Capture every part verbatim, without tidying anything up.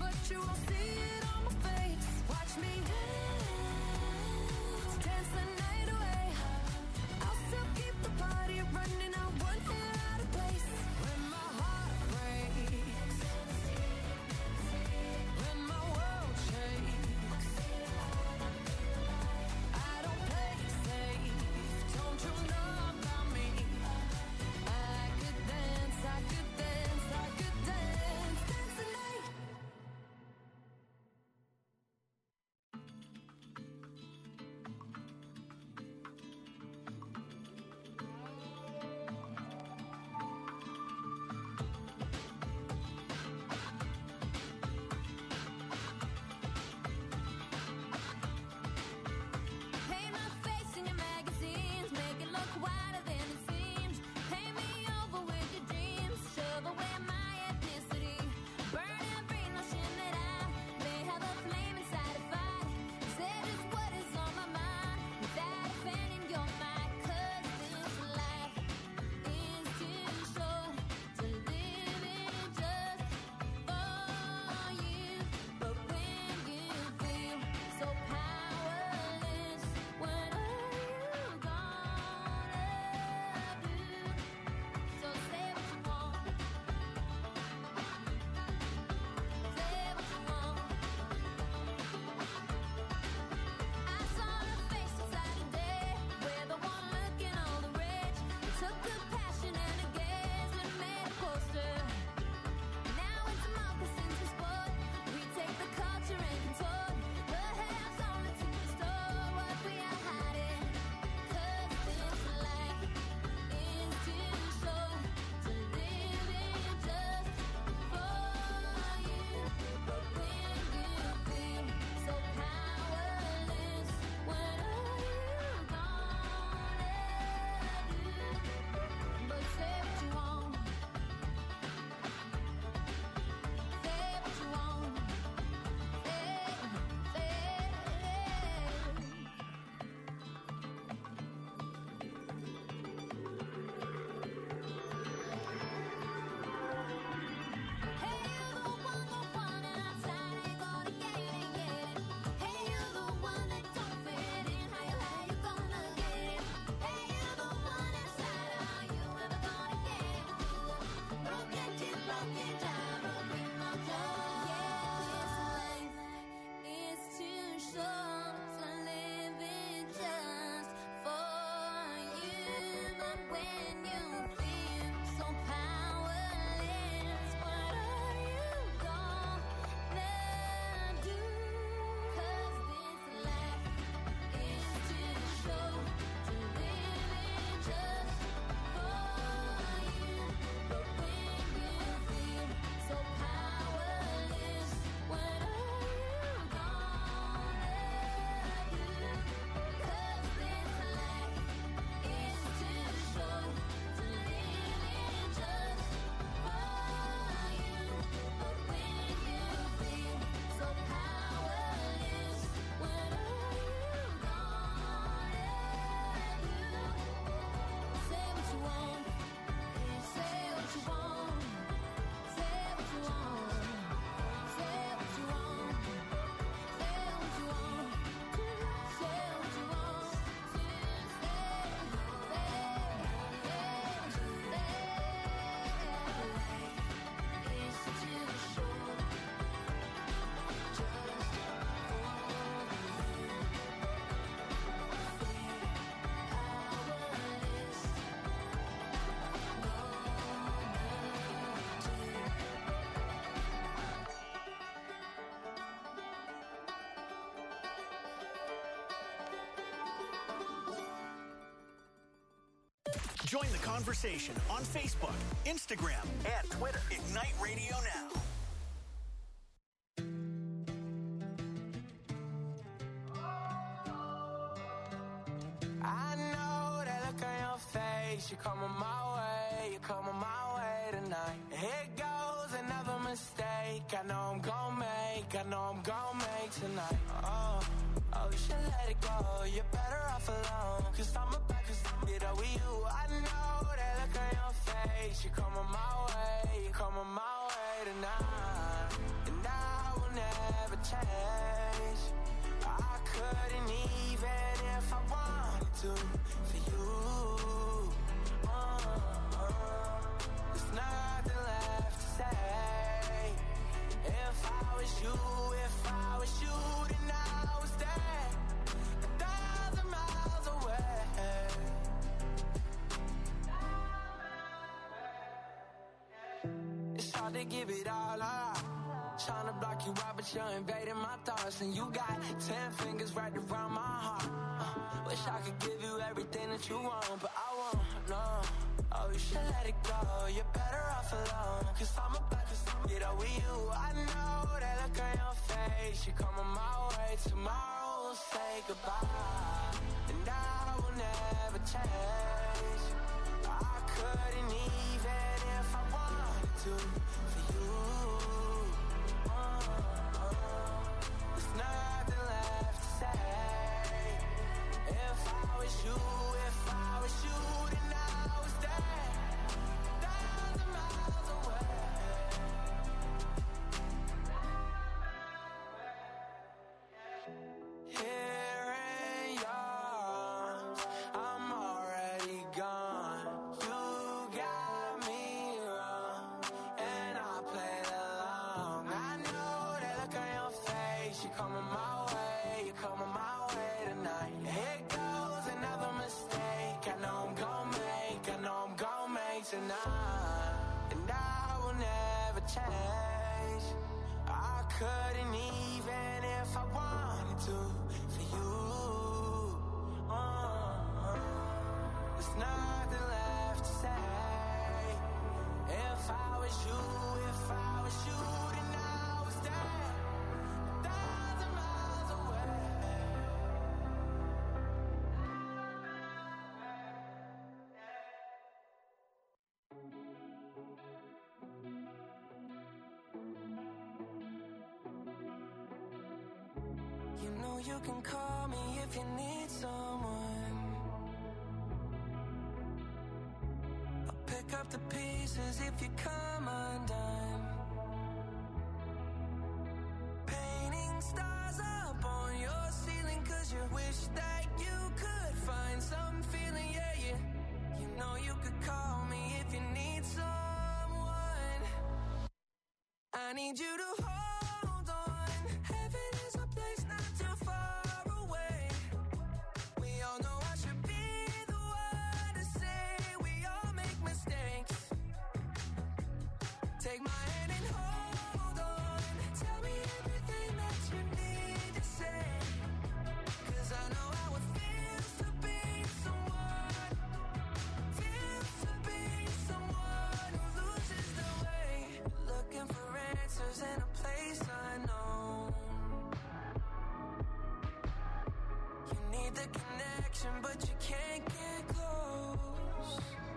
but you won't see it on my face. Watch me dance, dance the night away. I'll still keep the party running, I won't get out of place. When my heart breaks, when my world shakes, I don't play safe, don't you know about me? I could dance, I could dance, I could dance, dance the night. Paint my face in your magazines, make it look wider than it seems. Paint me over with your dreams, shove away my ethnicity. Burn every notion that I may have a flame inside a fight. Say just what is on my mind without offending your mind. 'Cause this life is too short to live it just for you. But when you feel so powerless, what are you gonna do? So say what you want, say what you want. I saw her face inside a day, where the one looking all the rage. We took the passion and the gaze and made a poster. Now it's democracy to sport. We take the culture and contort. Perhaps only to restore what we are hiding. 'Cause this life is too short to live it just for you. But when you feel so powerless, what are you gonna do? But say what you want, say what you want, say, say. Hey, you're the one, the one outside, ain't gonna get it, get it. Hey, you're the one that don't fit in, how you, how you gonna get it? Hey, you're the one inside, are you ever gonna get it? Broken teeth, broken down, broken my jaw. Yeah, this life is too short to live it just for you. But when you feel so powerless, what are you gonna do? 'Cause this life is too short to live it just for you. But when you feel so powerless, what are you gonna do? 'Cause this life is too short to live it just for you. But when you feel so powerless, what are you gonna do? Say what you want, say what you want, say what you want, say what you want, say what you want, say what you want to say, say, say, say. Life is too short just for you. Join the conversation on Facebook, Instagram, and Twitter. Ignite Radio Now. I know that look on your face. You're coming my way, you're coming my way tonight. Here goes another mistake. I know I'm gonna make, I know I'm gonna make tonight. Oh, oh, you should let it go. You're better off alone. Cause I'm about to get up with you. I know that look on your face. You're coming my way, you're coming my way tonight. And I about to give it all up. Tryna block you out, but you're invading my thoughts. And you got ten fingers right around my heart. uh, Wish I could give you everything that you want, but I won't, no. Oh, you should let it go, you're better off alone. Cause I'm about to get up with you. I know that look on your face. You're coming my way, tomorrow we'll say goodbye. And I will never change. I couldn't even if I wanted to for you. uh, uh, There's nothing left to say. If I was you, if I was you, then I was there, thousand miles away. Here in yours, I'm already gone. You got me wrong, and I played along. I know that look on your face. You're coming my way, you're coming my way tonight. Here goes another mistake. I know I'm gon' make, I know I'm gon' make tonight. And I will never change. I couldn't even if I wanted to for you. uh, There's nothing left to say. If I was you, if I was you, then I was there, thousand miles away. You know you can call me if you need someone. I'll pick up the pieces if you come undone. Painting stars up on your ceiling, cause you wish that you could find some feeling, yeah, yeah. You know you could call me if you need someone. I need you to hold on. Heaven is a place not too far away. We all know I should be the one to say we all make mistakes. Take my hand and hold on. Tell me everything that you need to say. Cause I know how it feels to be someone. Feels to be someone who loses the way. Looking for answers in a place unknown. You need the connection, but you can't get close.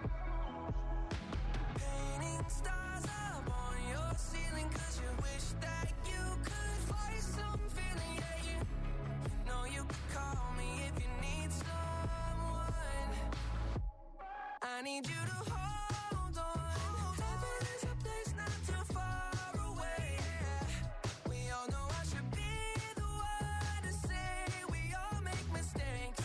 Painting stars up on your ceiling, cause you wish that you could find some feeling, yeah, you, you know you could call me if you need someone. I need you to hold on. Heaven is a place not too far away. We all know I should be the one to say we all make mistakes.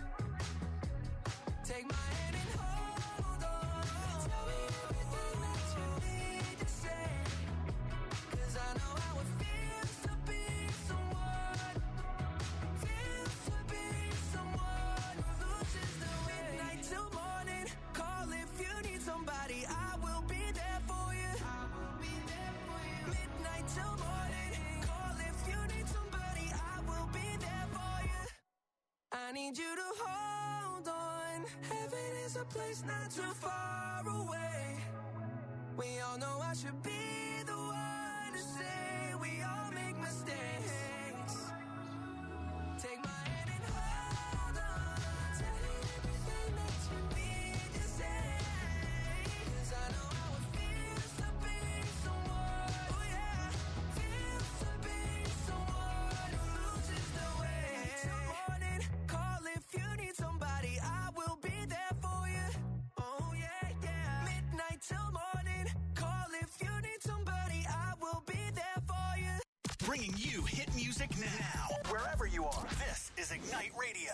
Take my hand and hold on. Tell me everything that you need to say. Cause I know how it feels to be someone. Feels to be someone who loses the way. Midnight till morning, call if you need somebody. I will be there for you. I will be there for you. Midnight till morning, call if you need somebody. I will be there for you. I need you to hold on. Heaven is a place not too far away. We all know I should be the one to say we all make mistakes. Take my hand and hold on. Tell me everything that you need to say. Cause I know how it feels to be someone. Oh yeah, feels to be someone who loses the way. Till morning, call if you need somebody. I will be there for you. Oh yeah, yeah. Midnight till morning, call if you need somebody. I will be there for you. Bringing you hit music now, wherever you are. This is Ignite Radio.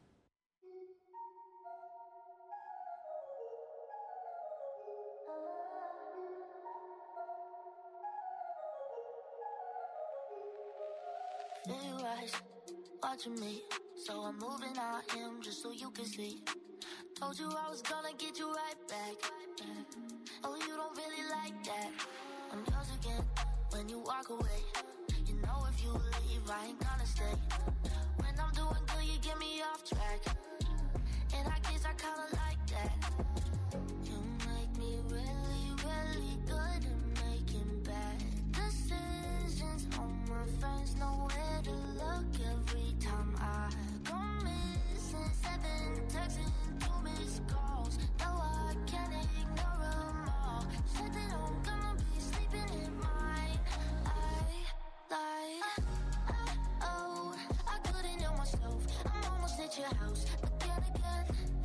Feel your eyes watching me, so I'm moving out him just so you can see. Told you I was gonna get you right back. Oh, you don't really like that. I'm you walk away. You know if you leave, I ain't gonna stay. When I'm doing good, you get me off track. And I guess I kinda like that. You make me really, really good at making bad decisions. All my friends know where to look every time I go missing. Seven texts and two missed calls. No, I can't ignore them all. Said that I'm gonna be sleeping in mine. I lied. Oh, I couldn't help myself. I'm almost at your house, but then again,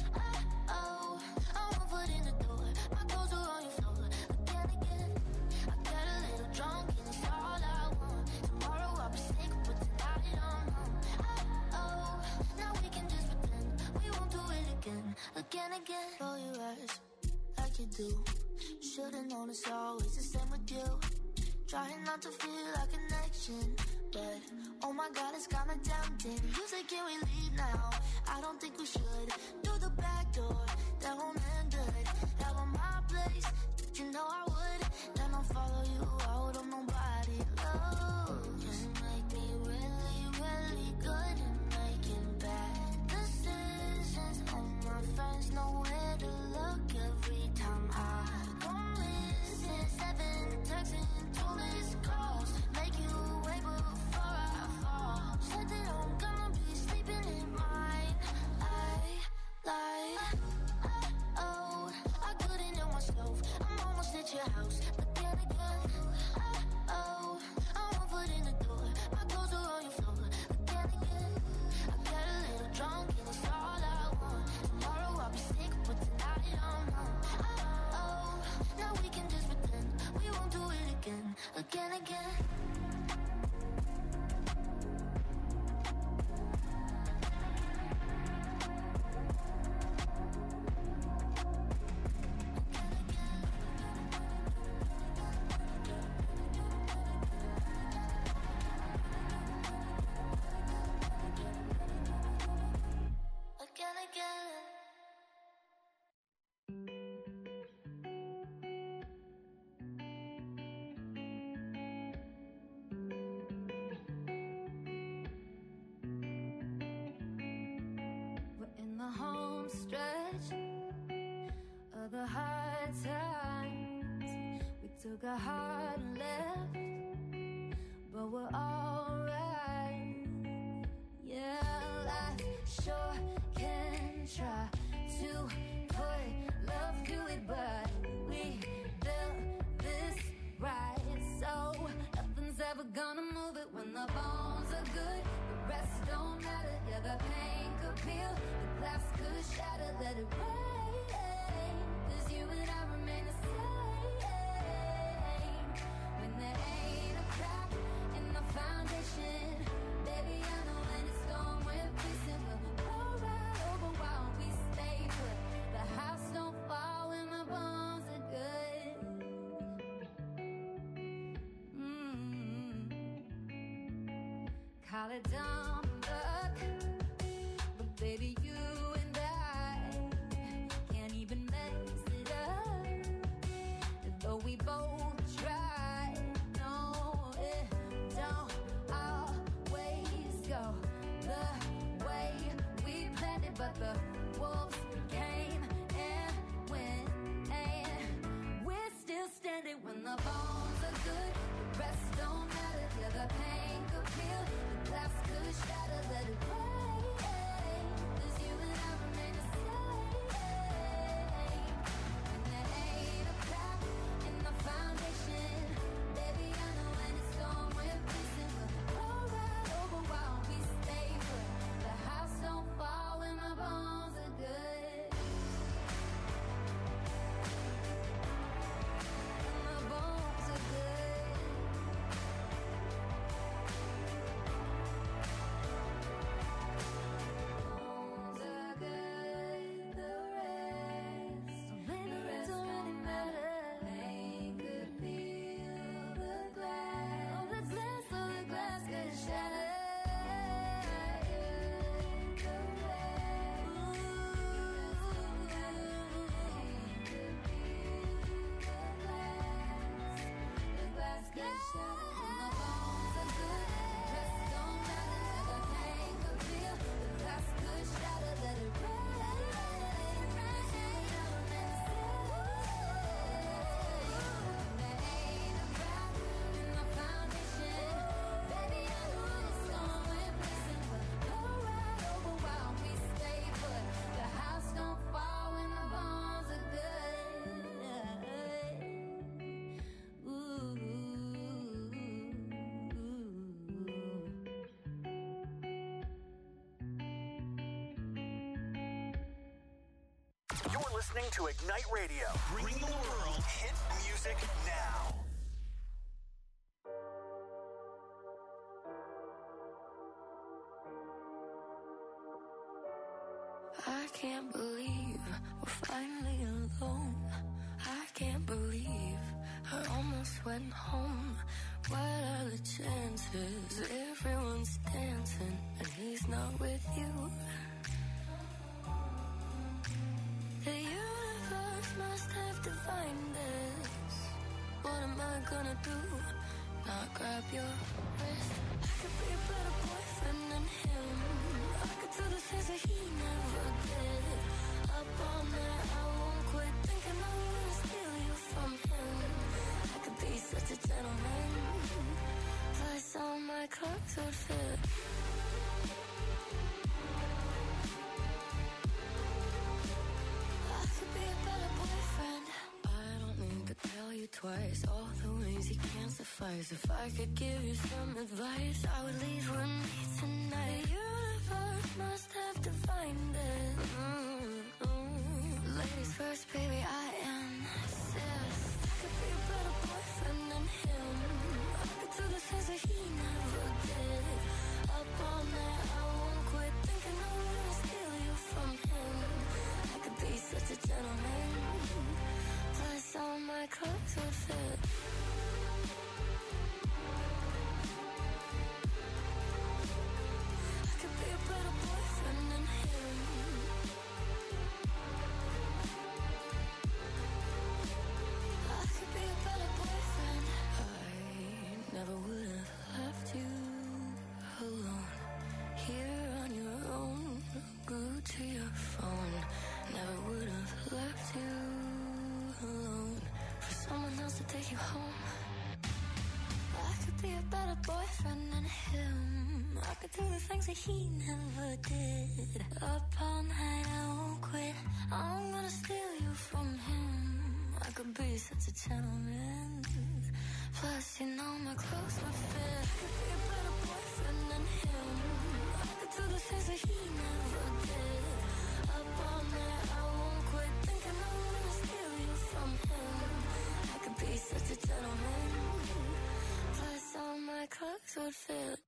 oh, I'm one foot in the door. My clothes are on your floor, but then again, I got a little drunk and it's all I want. Tomorrow I'll be sick, but tonight I'm home. Oh, now we can just pretend we won't do it again, again, again. Roll your eyes like you do. Should've known it's always the same with you. Trying not to feel a connection, but oh my God, it's kinda tempting. You say, can we leave now? I don't think we should. Through the back door, that won't end good. Have on my place, you know I would. Then I'll follow you out on nobody. Oh, you make me really, really good at making bad decisions. All my friends know where to look every time I go missing. Seven texts and two missed calls. Make you wait before I fall. Said that I'm gonna be sleeping in mine. I lied. Oh, I couldn't help myself. I'm almost at your house, but then again, oh, I'm one foot in the door. My clothes are on your floor, but then again, I got a little drunk and it's all I want. Tomorrow I'll be sick, but tonight I'm home. Oh, now we can just pretend we won't do it again, again, again. Again, again. We're in the home stretch of the hard times. We took a hard left, but we're alright. Yeah, life sure can try to put love to it, but we built this right, so nothing's ever gonna move it. When the bones are good, the rest don't matter. Yeah, the pain could peel, the glass could shatter. Let it rain, 'cause you and I remain the same. When there ain't a crack in the foundation, baby, I know when it's gone, we're facing. We'll roll right over while we stay put. The house don't fall when the bones are good. Mm-hmm. Call it dumb luck, but baby, you and I can't even mess it up. Though we both try, no, it don't always go the way we planned it, but the wolves came and went, and we're still standing. When the bones are good, the rest don't matter. Yeah, the pain could peel, the glass could shatter. Let it rain, 'cause you and I remain the same. When there ain't a crack in the foundation, baby, I know when it's gone, we're facing. We'll roll right over while we stay put. The house don't fall when the bones are good. listening to Ignite Radio. Bringing the world hit music now. I can't believe we're finally alone. I can't believe I almost went home. What are the chances? Everyone's dancing and he's not with you. The universe must have divined this. What am I gonna do? Not grab your wrist. I could be a better boyfriend than him. I could do the things that he never did. Up all night, I won't quit thinking I'm gonna steal you from him. I could be such a gentleman. Plus all my clothes would fit. I could be a better boyfriend. I don't need to tell you twice all the ways he can't suffice. If I could give you some advice, I would leave with me tonight. The universe must have divined it. Mm-hmm. Ladies first, baby, I insist. I could be a better boyfriend than him. I could do the things that he never did. Up all night, I won't quit thinking I'm gonna steal you from him. I could be such a gentleman. Plus all my clothes would fit. I could be a better boyfriend than him. I could be a better boyfriend. I never would have left you alone. Here on your own, glued to your phone. Never would have left you alone for someone else to take you home. I could be a better boyfriend than him. I could do the things that he never did. Up all night, I won't quit. I'm gonna steal you from him. I could be such a gentleman. Plus, you know my clothes would fit. I could be a better boyfriend than him. I could do the things that he never did. Up all night, I won't quit thinking I'm gonna steal you from him. I could be such a gentleman. Plus, all my clothes would fit.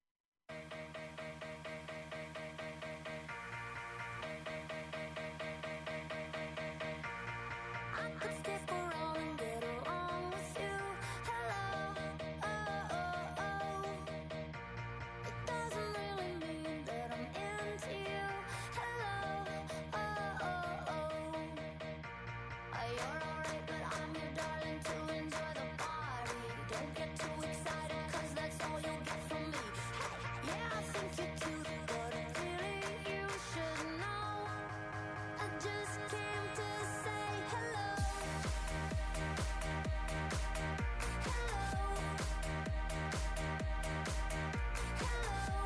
I could stick around and get along with you. Hello, oh, oh, oh. It doesn't really mean that I'm into you. Hello, oh, oh, oh. Uh, You're alright, but I'm your darling to enjoy the party. Don't get too excited, cause that's all you'll get from me. Hey, yeah, I think you're cute, but really you should know. I just came to say hello. Hello. Hello.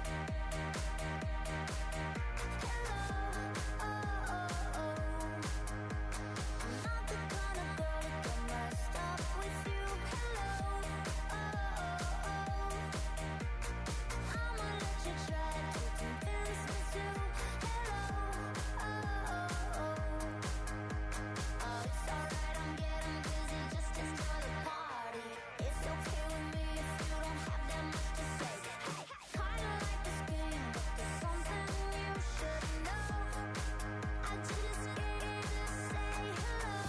Hello. Oh, oh, oh. I'm not the kind of girl to get messed up with you. Hello. Oh, oh, oh. I'ma let you try to convince me to. Hello. Oh, oh, oh. Oh, it's alright, I'm getting busy, just enjoy the party. It's okay with me if you don't have that much to say. Hey, kinda like this game, but there's something you should know. I just came to say hello.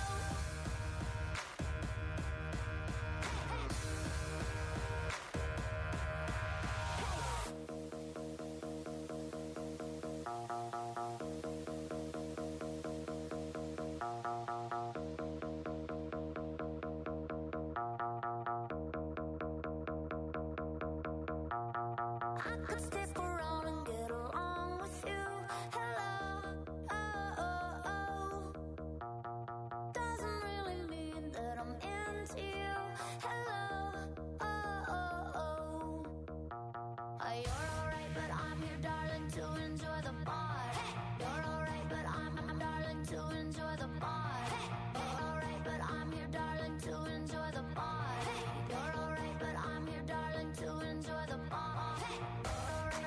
I could stick around and get along with you. Hello, oh, oh, oh. Doesn't really mean that I'm into you. Hello, oh, oh, oh. Uh, You're alright, but I'm your darling to enjoy the party. You're alright, but I'm I'm darling to enjoy the party. You're alright, but I'm your darling to enjoy the party. You're alright, but I'm your darling to enjoy the party. You're alright,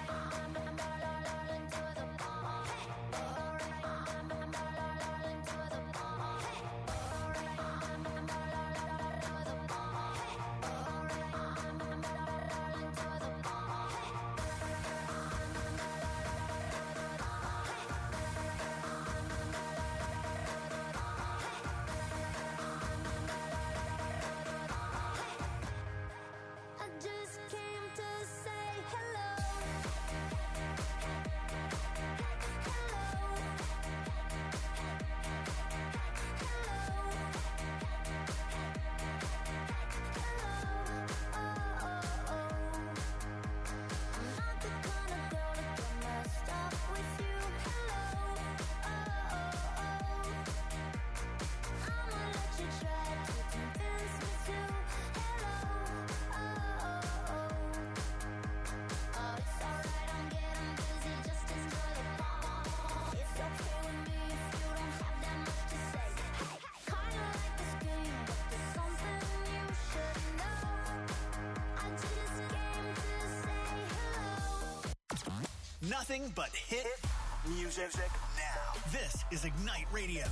Nothing but hit music now. This is Ignite Radio.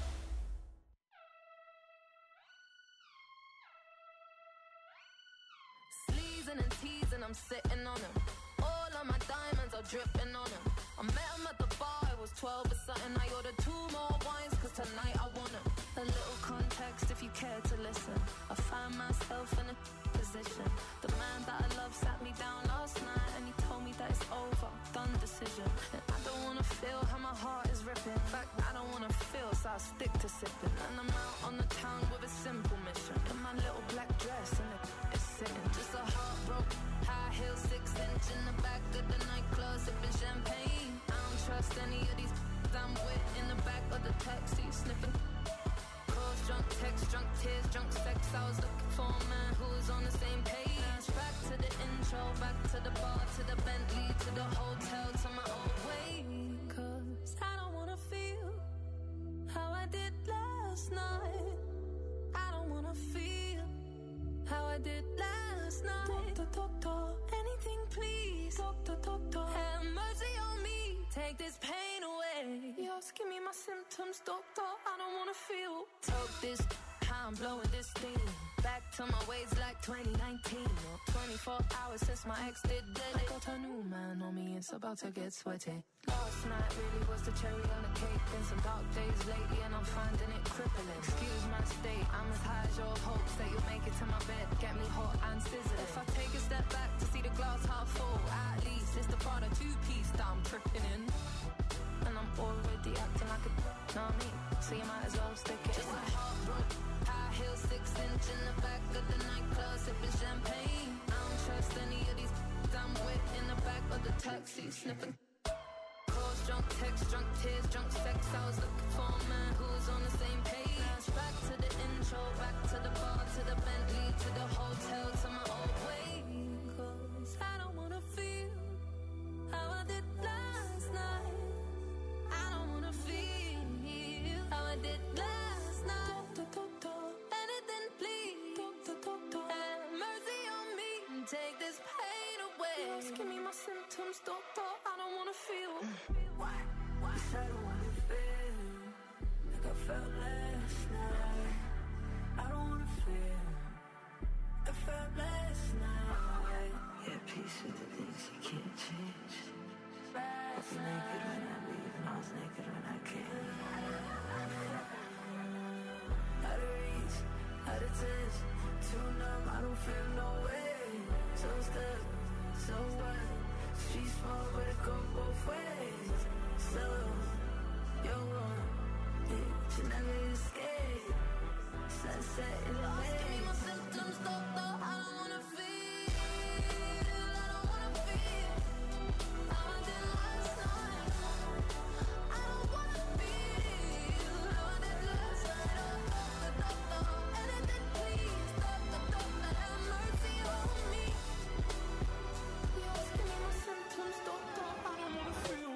Sleazing and teasing, I'm sitting on him. All of my diamonds are dripping on him. I met him at the bar, I was twelve or something. I ordered two more wines, cause tonight I want him. A little context if you care to listen. I find myself in a position. The man that I love sat me down last night and he told me that it's over, done decision. And I don't wanna feel how my heart is ripping. In fact, I don't wanna feel, so I stick to sipping. And I'm out on the town with a simple mission. In my little black dress and it's sitting. Just a heartbroken, high heel, six inch in the back of the nightclub, sipping champagne. I don't trust any of these I'm with in the back of the taxi, sniffing. Calls, drunk text, drunk tears, drunk sex. I was looking for a man who was on the same page. Back to the intro, back to the bar, to the Bentley, to the hotel, to my old way. Cause I don't wanna feel how I did last night. I don't wanna feel how I did last night. Doctor, doctor, anything please. Doctor, doctor, have mercy on me. Take this pain away. You're asking me my symptoms, doctor. I don't wanna feel. Took this, how I'm blowing this steam. Back to my ways like twenty nineteen. Or twenty-four hours since my ex did dead. I got a new man on me, it's about to get sweaty. Last night really was the cherry on the cake. Been some dark days lately and I'm finding it crippling. Excuse my state, I'm as high as your hopes that you'll make it to my bed. Get me hot and sizzling. If I take a step back to see the glass half full, at least it's the part of two-piece that I'm tripping in. And I'm already acting like a know me, so you might as well stick it. Just a heartbroken, high heel, six inch in the back of the nightclub, sipping champagne. I don't trust any of these I'm with in the back of the taxi, sniffing. Calls, drunk text, drunk tears, drunk sex. I was looking for a man who was on the same page. Back to the intro, back to the bar, to the Bentley, to the hotel, to my old way. Cause I don't wanna feel how I did last night. I don't wanna feel how I did last night. Doctor, doctor, anything please. Doctor, doctor, have mercy on me and take this pain away. You're asking me my symptoms, doctor. I don't wanna feel. Why? Why? Cause I don't wanna feel like I felt last night. I don't wanna feel like I felt last night. Yeah, peace with the things you can't change. I was Last naked when night. I leave and I was naked when I came. Out of reach, out of touch, too numb, I don't feel no way. So stuck, so what? Street small, but it go both ways. So, you're wrong, yeah, you never escape. Sunset in the way. Give me my symptoms, doctor, I don't wanna feel, I don't wanna feel how I did last night. I don't wanna feel how I did last night. Oh, doctor, doctor, anything please. Doctor, doctor, have mercy on me. You're asking me my symptoms, doctor, I don't wanna feel.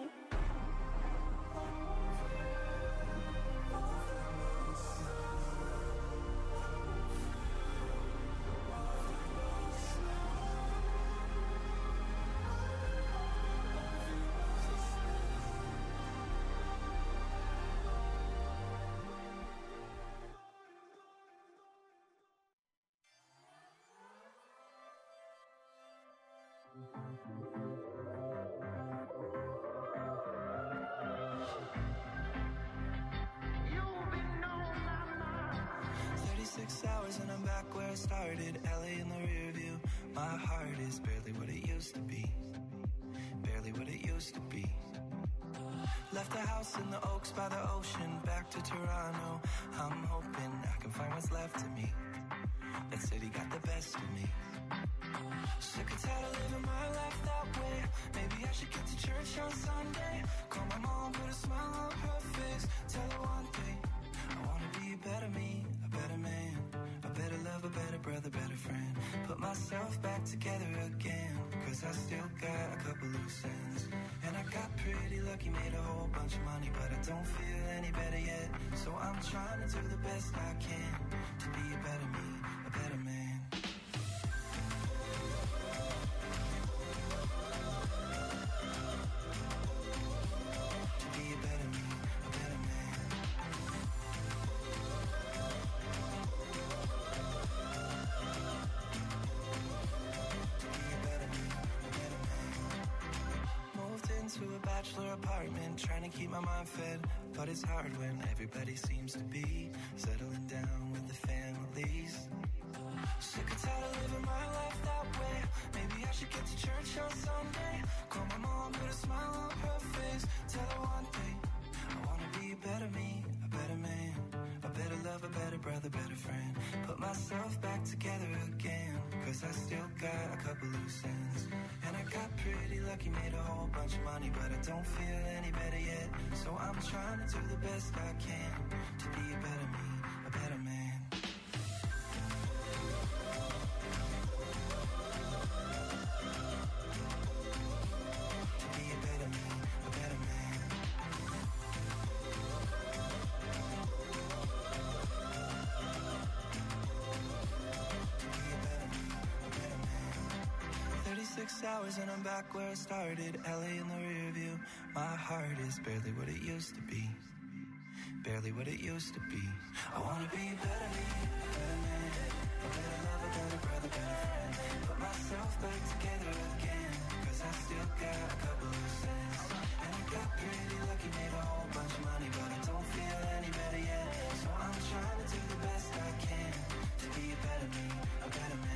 thirty-six hours and I'm back where I started. L A in the rear view. My heart is barely what it used to be. Barely what it used to be. Left the house in the Oaks by the ocean. Back to Toronto. I'm hoping I can find what's left of me. That city got the best of me. Sick and tired of living my life that way. Maybe I should get to church on Sunday. Call my mom, put a smile on her face. Tell her one thing, I wanna be a better me, a better man, a better lover, better brother, better friend. Put myself back together again, cause I still got a couple loose ends. And I got pretty lucky, made a whole bunch of money, but I don't feel any better yet. So I'm trying to do the best I can to be a better me, a better man. bachelor apartment, trying to keep my mind fed. But it's hard when everybody seems to be settling down with the families. Sick and tired of living my life that way. Maybe I should get to church on Sunday. Call my mom, put a smile on her face. Tell her one day, I wanna be a better me, a better man, a better lover, better brother, better friend. Put myself back together again, cause I still got a couple loose ends. And I got pretty lucky, made a whole bunch of money, but I don't feel any better yet. So I'm trying to do the best I can to be a better me, a better man. To be a better me, a better man. thirty-six hours and I'm back where I started. L A in the rear view. My heart is barely what it used to be. Barely what it used to be. I wanna be a better me, a better man, a better lover, better brother, better friend. Put myself back together again, cause I still got a couple loose ends. And I got pretty lucky, made a whole bunch of money, but I don't feel any better yet. So I'm trying to do the best I can to be a better me, a better man.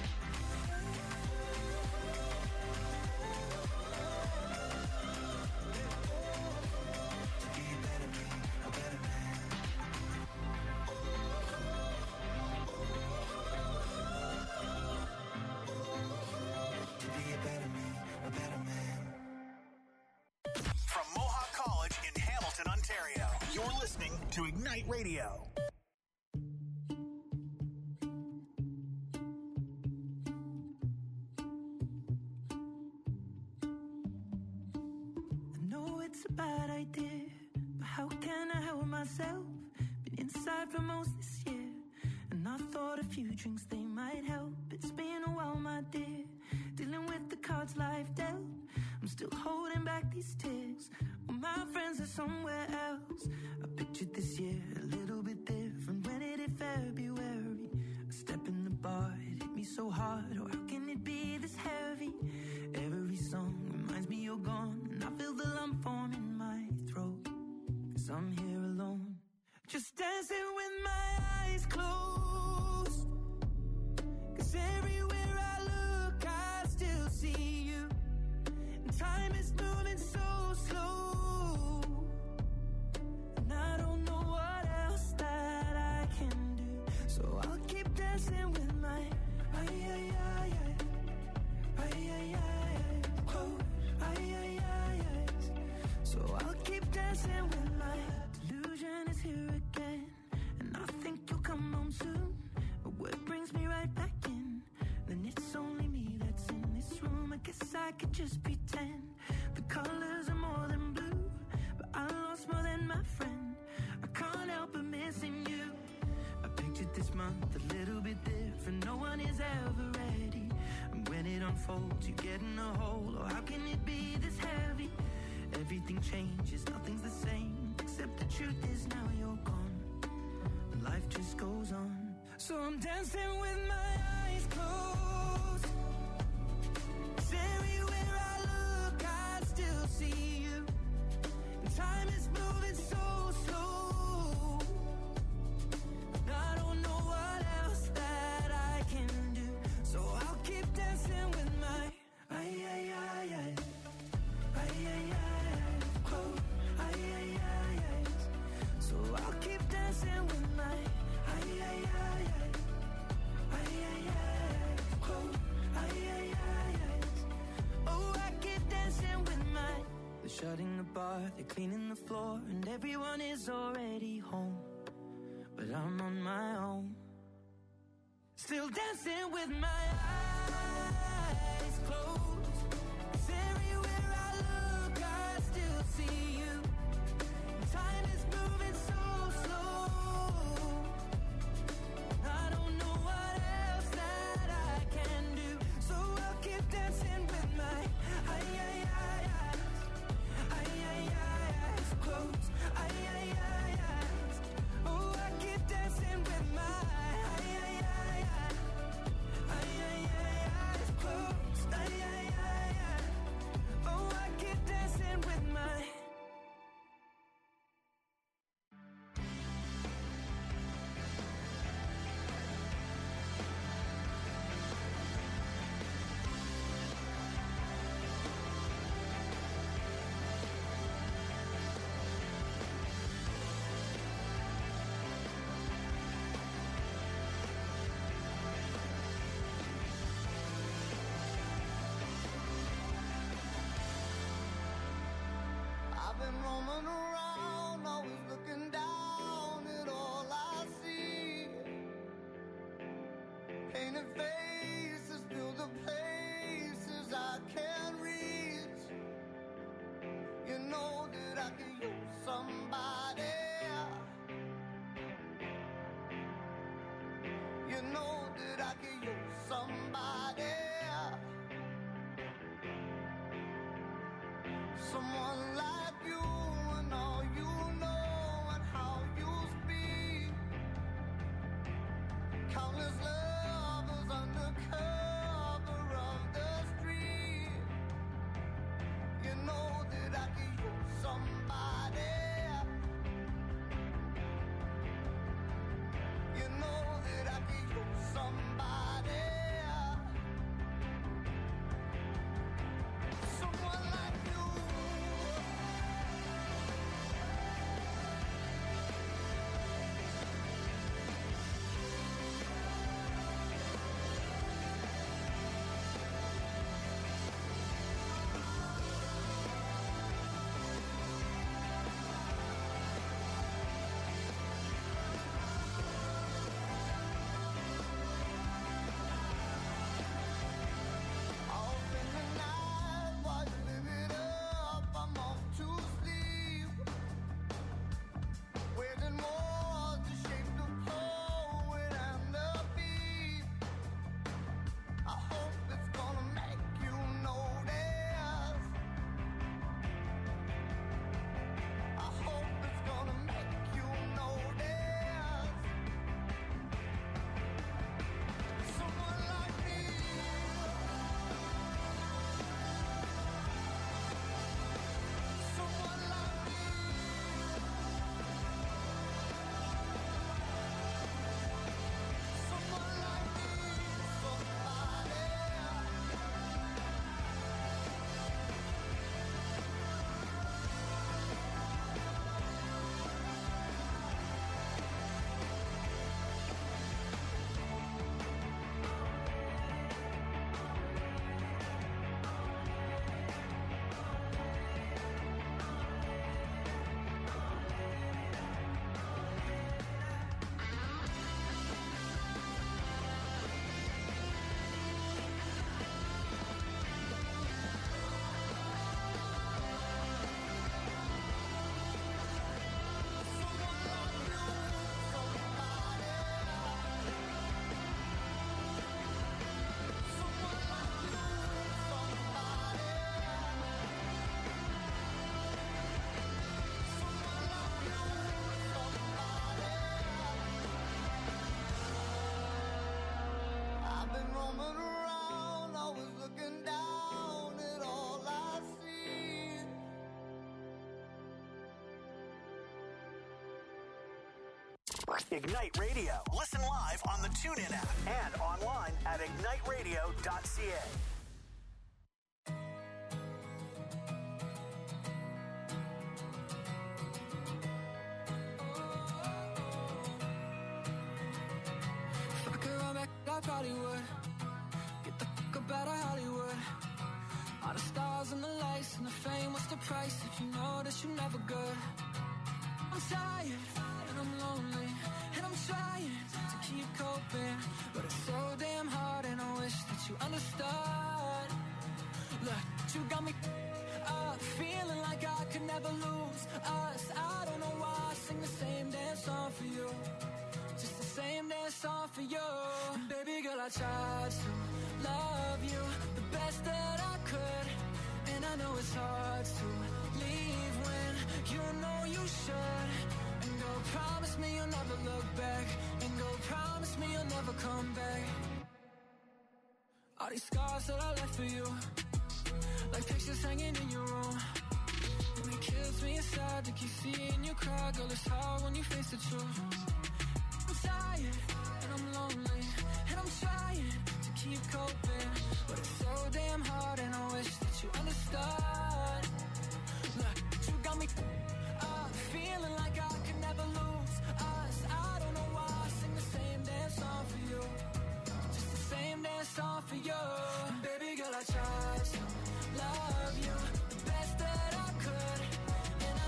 To Ignite Radio. I know it's a bad idea, but how can I help myself? Been inside for most this year, and I thought a few drinks they might help. It's been a while, my dear, dealing with the cards life dealt. I'm still holding back these tears. Well, my friends are somewhere else. I pictured this year a little bit different. When it hit February, a step in the bar, it hit me so hard. Oh, how can it be this heavy? Every song reminds me you're gone, and I feel the lump form in my throat, cause I'm here alone, just dancing with my eyes closed. Cause everywhere I look, I still see you. And time is moving so slow, and I don't know what else that I can do. So I'll keep dancing with my ay ay ay ay ay ay ay close ay ay ay ay. So I'll keep dancing with my delusion is here again, and I think you'll come home soon. But what brings me right back in? Then it's only me that's in this room. I guess I could just pretend the colors are more than blue, but I lost more than my friend. I can't help but missing you. I pictured this month a little bit different. No one is ever ready, and when it unfolds, you get in a hole. Oh, how can it be this heavy? Everything changes, nothing's the same, except the truth is now you're gone, and life just goes on. So I'm dancing with my eyes closed. 'Cause everywhere I look, I still see you. And time is moving so slow, and I don't know what else that I can do. So I'll keep dancing with my ay ay ay ay ay ay ay close ay ay ay ay. So I'll keep dancing with my ay ay ay ay ay ay ay close ay ay ay ay. Oh, I keep dancing with my. They're shutting the bar, they're cleaning the floor, and everyone is already home, but I'm on my own, still dancing with my eyes closed. 'Cause everywhere I look, I still see you. Time is moving so slow, I don't know what else that I can do. So I'll keep dancing with my ay ay ay ay ay ay eyes closed ay ay ay eyes. Oh, I keep dancing with my ay ay ay ay ay ay ay eyes closed ay ay ay ay. been roaming around, always looking down at all I see. Painted faces fill the places I can't reach. You know that I could use somebody. You know that I could use somebody. Someone like you and all you know and how you speak. Countless lovers under cover of the street. You know that I could use somebody. You know that I could use somebody. Someone like you. I'll spend the night while you live it up. I'm off to sleep. Waging war to shape the poet and the beat. I hope it's gonna make you notice. I hope it's gonna make you notice. Someone like me. Someone like me. Someone like me. Somebody. I've been roaming around, always looking down at all I see. Ignite Radio. Listen live on the TuneIn app and online at ignite radio dot c a. If I could run back, I probably would. Get the fuck up out of Hollywood. All the stars and the lights and the fame, what's the price if you know that you're never good? I'm tired and I'm lonely and I'm trying to keep coping, but it's so damn hard and I wish that you understood. Look, you got me up, feeling like I could never lose us. I don't know why I sing the same damn song for you, just the same damn song for you. And baby girl, I tried to love you the best that I could, and I know it's hard to leave when you know you should. And go promise me you'll never look back, and go promise me you'll never come back. All these scars that I left for you, like pictures hanging in your room, and it kills me inside to keep seeing you cry. Girl, it's hard when you face the truth. I'm tired and I'm lonely and I'm trying to keep coping, but it's so damn hard and I wish that you understood. Look, you got me up, feeling like I could never lose us. I don't know why I sing the same damn song for you, just the same damn song for you. And baby girl, I tried to love you the best that I could, and I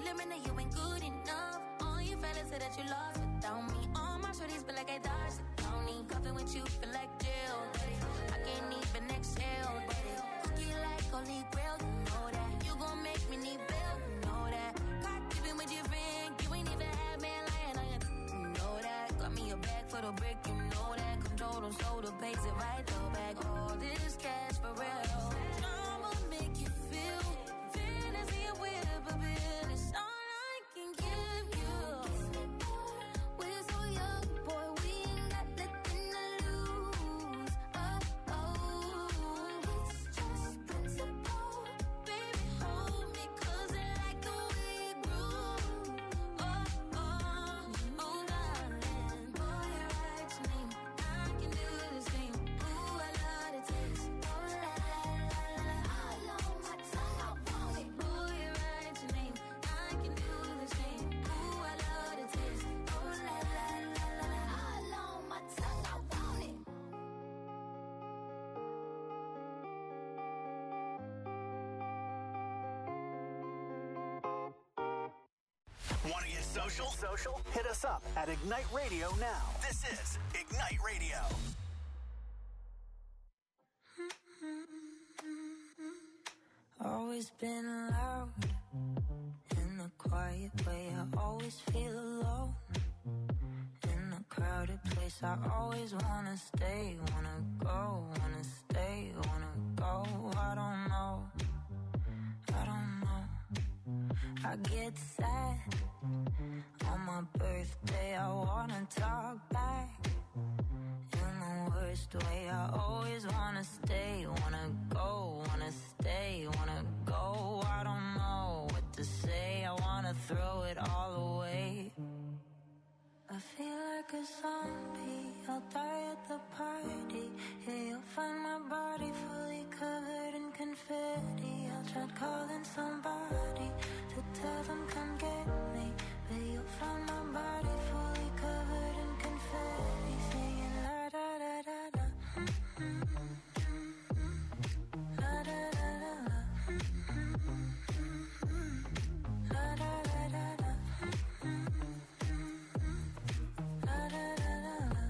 admit that you ain't good enough. All you fellas say that you lost without me. All my shorties feel like I dodged the county. Cuffing with you feel like jail. I can't even exhale. Cookie like holy grail, you know that. You gon' make me need bail, you know that. God keeping with your friend, you ain't even had man lying on you. You know that. Got me a bag for the brick, you know that. Control them, so the pays it right though back. All this cash for real. I'ma make you feel fantasy and whip a bill. It's all I can give you. We're so young, boy, we ain't got nothing to lose. Oh, oh, it's just principle. Baby, hold me, cause I like the way you groove. Oh, oh, oh, darling. Boy, you're right to me. I can do this thing. Ooh, I love the taste. Oh, la, la, la, la. All on my tongue, I want it. Boy, you're right to me. I can do this thing. Ooh, I love the taste. Oh, la, la, la, la. All on my tongue, I want it. Want to get social? Social? Hit us up at Ignite Radio now. This is Ignite Radio. Always been loud in a quiet way. I always feel alone in a crowded place. I always wanna stay, wanna go, wanna stay, wanna go. I don't know, I don't know. I get sad on my birthday. I wanna talk back in the worst way. I always wanna stay, wanna go, wanna stay, wanna go. I don't know what to say. I wanna throw it all away. I feel like a zombie. I'll die at the party. Yeah, you'll find my body fully covered in confetti. I'll try calling somebody to tell them come get me, but you'll find my body fully covered in confetti, singing la da da da da. La da da da da. La da da da da. La da da da da.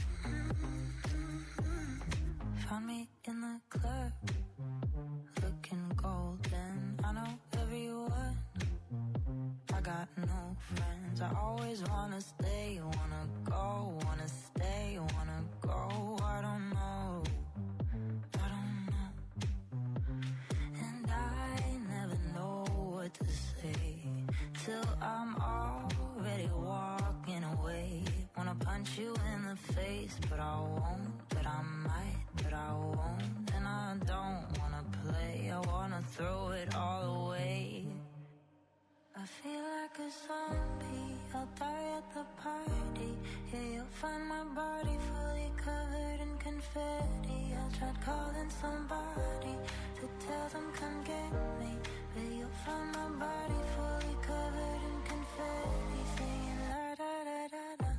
Found me in the club, looking golden. I know everyone. I got no friends. I always wanna stay, wanna go, wanna stay, wanna go. I don't know, I don't know. And I never know what to say till I'm already walking away. Wanna punch you in the face, but I won't, but I might, but I won't. And I don't wanna play, I wanna throw it all away. I feel like a zombie. I'll die at the party. Yeah, you'll find my body fully covered in confetti. I'll try calling somebody to tell them come get me, but you'll find my body fully covered in confetti, singing la da da da da.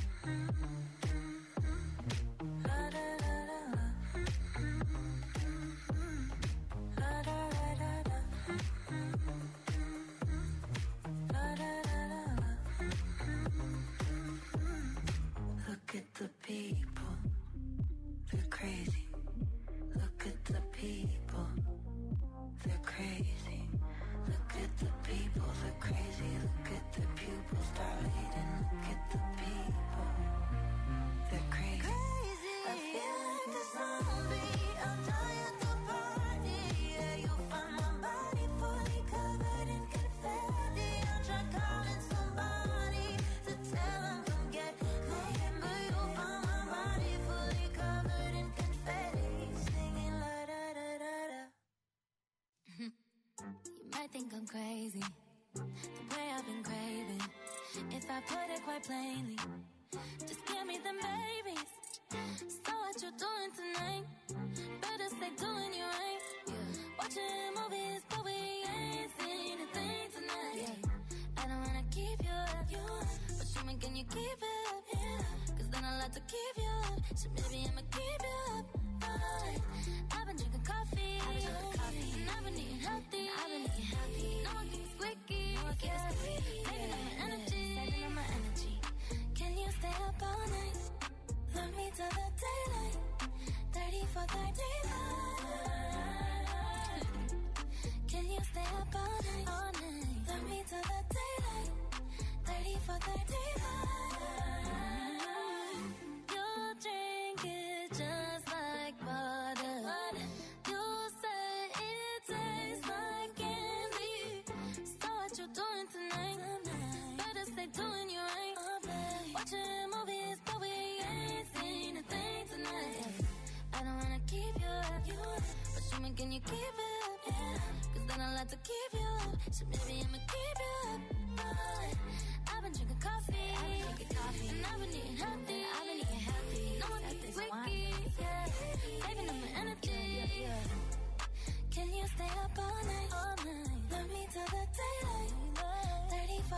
La da da da da. La da da da da. La da da da da. Look at the people, they're crazy. Look at the people, they're crazy. Look at the people, they're crazy. Look at the pupils dilating. Look at the people, they're crazy. I feel like a zombie. I'll die at the party. Yeah, you'll find my body fully covered in confetti. I'll try calling somebody to tell them come get me, but you'll find my body fully covered in confetti, singing la da da da da. You might think I'm crazy, the way I've been craving. If I put it quite plainly, just give me the babies. So what you doing tonight? Better stay doing you right. Watching movies, but we ain't seen a thing tonight. Yeah. I don't wanna keep you up, but show me can you keep it up? Yeah. Cause then I'll have to keep you up. So maybe I'ma keep you up. Right. I've been drinking coffee, I've been drinking coffee, and I've been eating healthy. I've been eating healthy. No one keeps squeaky. No one keeps till the daylight. thirty for thirty-five. Can you stay up all night? All night. Love me till the daylight. thirty for thirty-five. You drink it just like water. You say it tastes like candy. So what you doing tonight? Better stay doing you right. Watching movies, but we ain't seen a thing tonight. I don't wanna keep you up, but show me, can you keep it up? Yeah. Cause then I'll have to keep you up. So maybe I'ma keep you up. But I've been drinking coffee, I've been drinking coffee, and I've been eating healthy. I've been eating healthy. No one keeps wiki, yeah. Saving up my energy. Yeah, yeah. Can you stay up all night? All night. Love me till the daylight. thirty for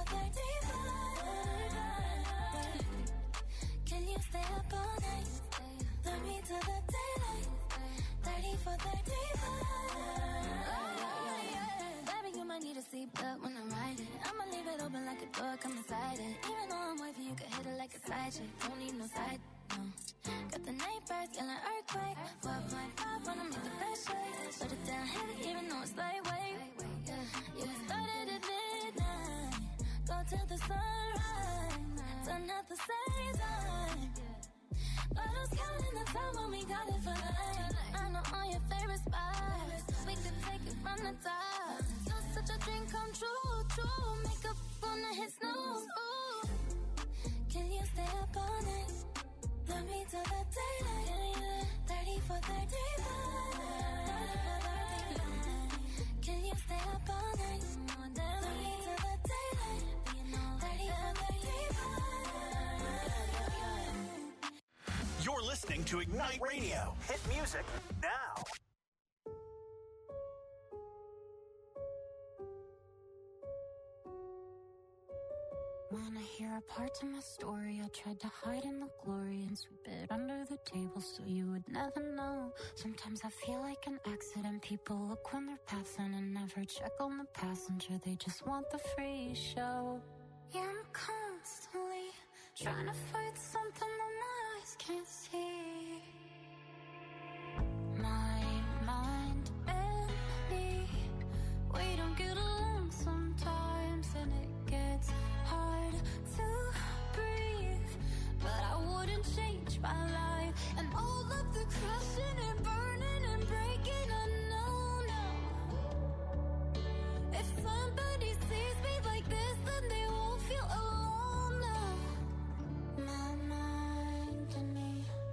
thirty-five. Can you stay up all night? Love me till the daylight. thirty for thirty-five. Baby, you might need a seatbelt when I'm riding. I'ma leave it open like a door, come inside it. Even though I'm wavy, you can hit it like a side chick. Don't need no side, no. Got the neighbors yelling earthquake. four point five wanna make the best shake. Shut it down heavy, even though it's lightweight. Yeah, it started at midnight. Go till the sunrise. Done at the same time. But who's counting the time when we got it for life? I know all your favorite spots. We could take it from the top. You're such a dream come true, true. Makeup on the hit snooze. Ooh. Can you stay up all night? Love me till the daylight. thirty for thirty-five. Can you stay up all night? Love me till the daylight. thirty for thirty-five. You're listening to Ignite Radio. Hit music now. Wanna hear a part of my story? I tried to hide in the glory and sweep it under the table so you would never know. Sometimes I feel like an accident. People look when they're passing and never check on the passenger. They just want the free show. Yeah, I'm constantly trying to fight something that my eyes can't see. My mind and me, we don't get along sometimes, and it gets hard to breathe. But I wouldn't change my life, and all of the crushing and burning and breaking, I know now. If somebody sees me like this, then they won't feel alone now. My mind and me.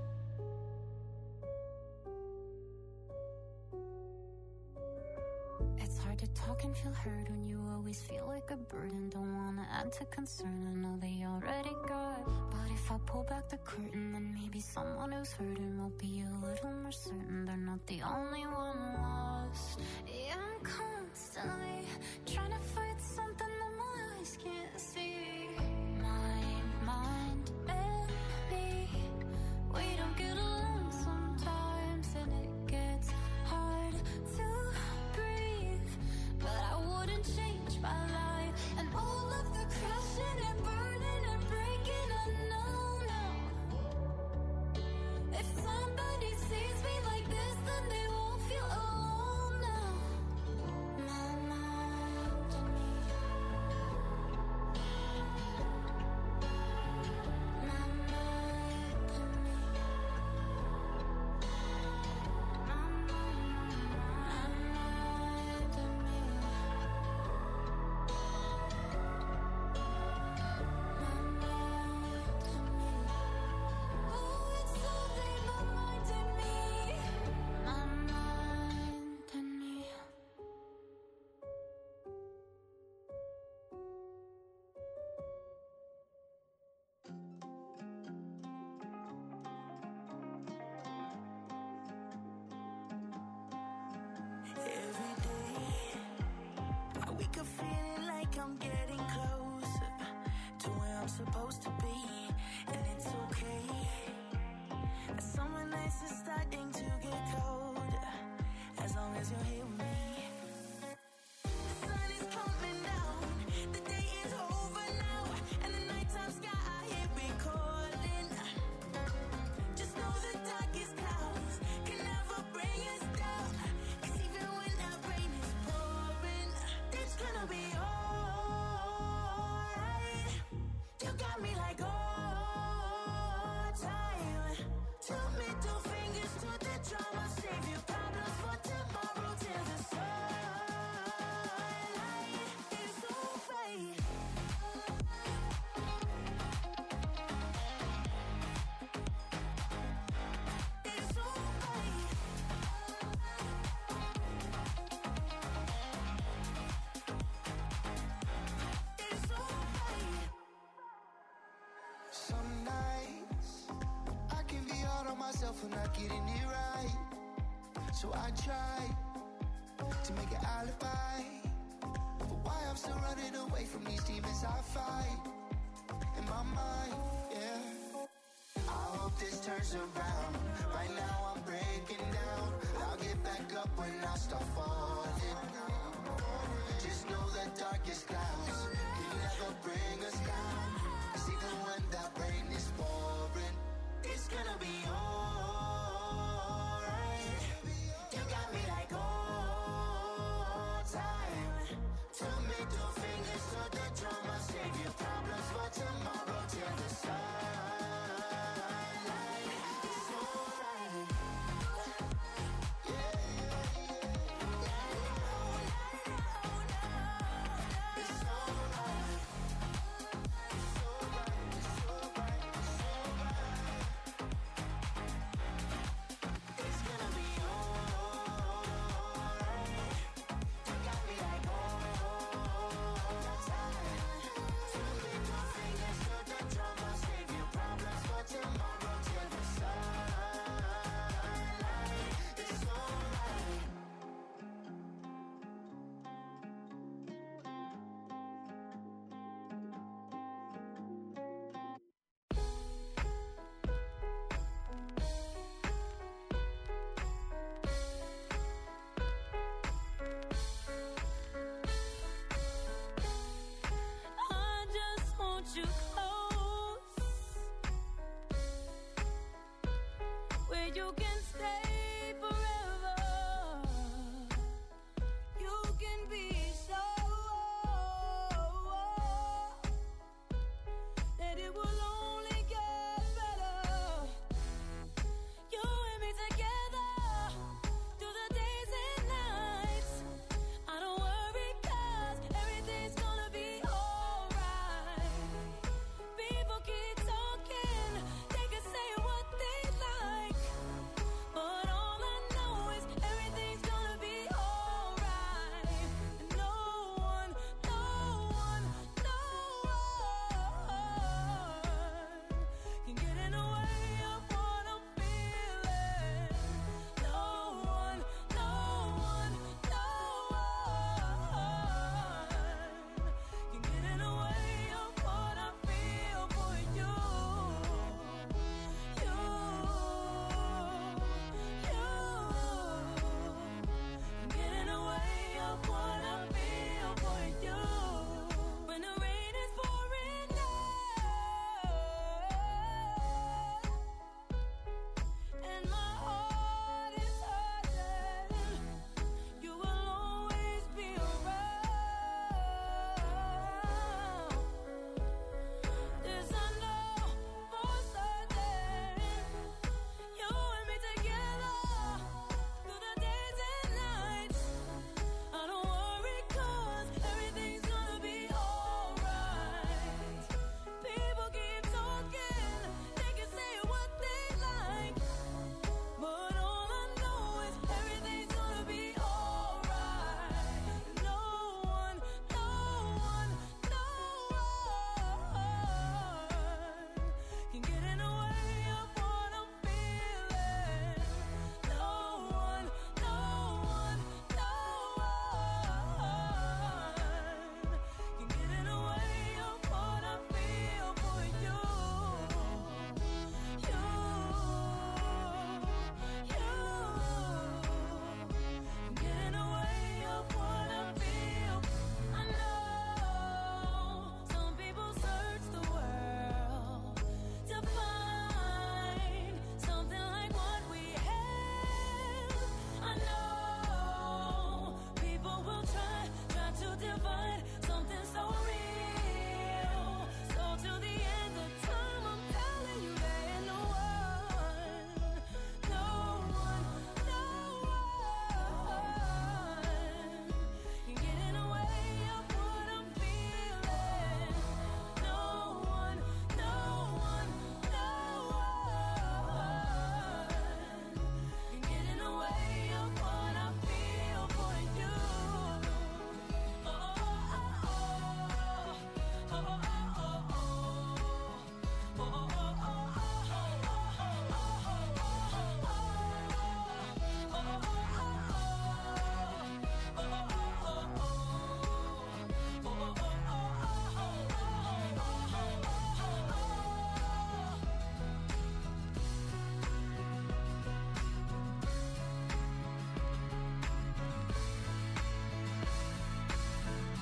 It's hard to talk and feel heard when you always feel like a burden. Don't wanna add to concern, I know they already got. But if I pull back the curtain, then maybe someone who's hurting will be a little more certain they're not the only one lost. Yeah, I'm constantly trying to fight something that my eyes can't see. My mind and me, we don't get along sometimes, and it gets hard to breathe. But I wouldn't change my life, and all of the crushing and burning and breaking, I know now. If somebody sees me like this, then they won't feel alone now. My mind and me. My mind and me. My mind, my mind and me. My mind and me. Oh, it's so deep, my mind and me. My mind and me. Every day, I wake up feeling like I'm getting closer to where I'm supposed to be, and it's okay. Summer nights are starting to get colder, as long as you're here with me. The sun is coming down, the day is over now, and the nighttime sky, I hear it calling. Just myself for not getting it right. So I try to make an alibi for why I'm still running away from these demons I fight in my mind, yeah. I hope this turns around. Right now I'm breaking down. I'll get back up when I start falling. Just know the darkest clouds